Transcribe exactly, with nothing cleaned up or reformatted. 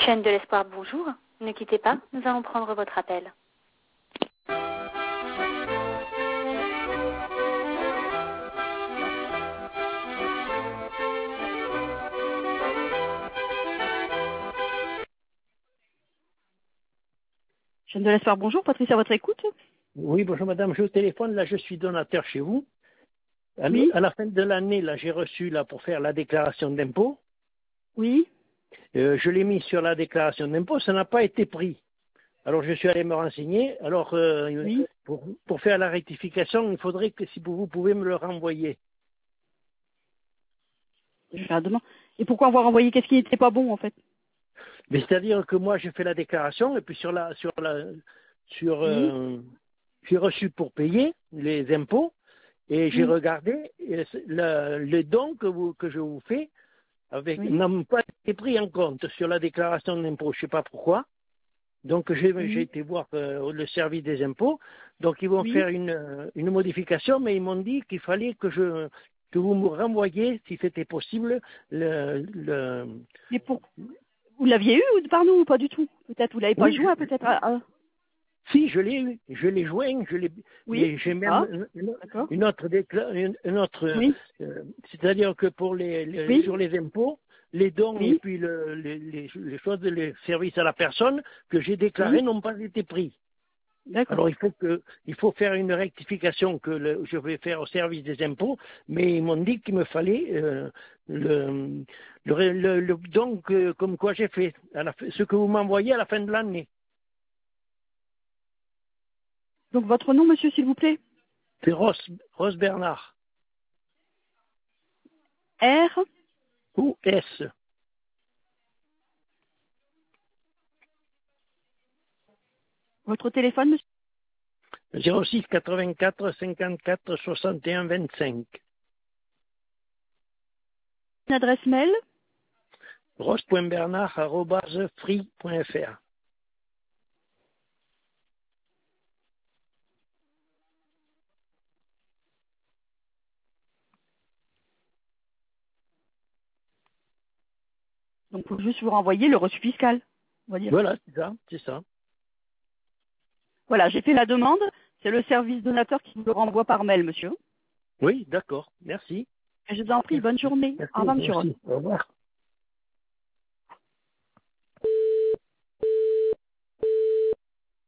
Chaîne de l'espoir, bonjour. Ne quittez pas, nous allons prendre votre appel. Chaîne de l'espoir, bonjour. Patrice, à votre écoute. Oui, bonjour madame, je au téléphone, là je suis donateur chez vous. À, Oui. à la fin de l'année, là j'ai reçu là pour faire la déclaration d'impôt. Oui. Euh, je l'ai mis sur la déclaration d'impôt, ça n'a pas été pris. Alors je suis allé me renseigner. Alors euh, Oui. pour, pour faire la rectification, il faudrait que si vous pouvez me le renvoyer. Je vais faire la demande. Et pourquoi avoir envoyé qu'est-ce qui n'était pas bon, en fait? Mais c'est-à-dire que moi j'ai fait la déclaration et puis sur la sur la sur Oui. euh, j'ai reçu pour payer les impôts et j'ai Oui. regardé et le, les dons que vous que je vous fais avec Oui. n'ont pas été pris en compte sur la déclaration d'impôt. Je sais pas pourquoi. Donc j'ai j'ai Oui. été voir euh, le service des impôts. Donc ils vont Oui. faire une une modification, mais ils m'ont dit qu'il fallait que je que vous me renvoyiez, si c'était possible, le, le Mais pour... Vous l'aviez eu ou par nous ou pas du tout? Peut-être vous l'avez pas oui, joint, peut-être. Ah, ah. si, je l'ai eu, je l'ai joint, je l'ai, Oui. et j'ai Ah. même une, D'accord. une autre décla- une, une autre, Oui. euh, c'est-à-dire que pour les, les- Oui. sur les impôts, les dons et Oui. puis le, les, les, les choses, les services à la personne que j'ai déclarés Oui. n'ont pas été pris. D'accord. Alors il faut que, il faut faire une rectification que le- je vais faire au service des impôts, mais ils m'ont dit qu'il me fallait euh, le, le, le, le don que, comme quoi j'ai fait, à la, fin- ce que vous m'envoyez à la fin de l'année. Donc votre nom, monsieur, s'il vous plaît? C'est Rose, Rose Bernard. R. Ou S. Votre téléphone, monsieur? zéro six quatre-vingt-quatre cinquante-quatre soixante et un vingt-cinq. Une adresse mail? rose point bernard arobase free point f r. Donc, faut juste vous renvoyer le reçu fiscal, on va dire. Voilà, c'est ça, c'est ça. Voilà, j'ai fait la demande. C'est le service donateur qui vous le renvoie par mail, monsieur. Oui, d'accord. Merci. Je vous en prie, bonne Merci. journée. Au Merci, revoir, monsieur Ross. merci. Au revoir.